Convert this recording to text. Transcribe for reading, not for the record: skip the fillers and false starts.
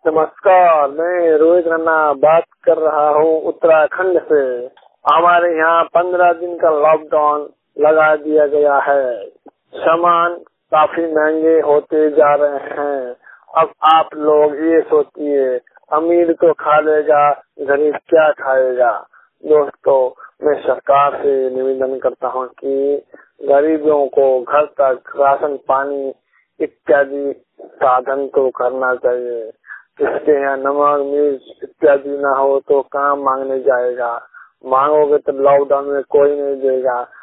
नमस्कार, मैं रोहित रन्ना बात कर रहा हूँ उत्तराखंड से। हमारे यहाँ 15 दिन का लॉकडाउन लगा दिया गया है। सामान काफी महंगे होते जा रहे हैं। अब आप लोग ये सोचिए, अमीर तो खा लेगा, गरीब क्या खाएगा। दोस्तों, मैं सरकार से निवेदन करता हूँ कि गरीबों को घर तक राशन पानी इत्यादि साधन तो करना चाहिए। जिसके यहाँ नमक मिर्च इत्यादि ना हो तो काम मांगने जाएगा, मांगोगे तो लॉकडाउन में कोई नहीं देगा।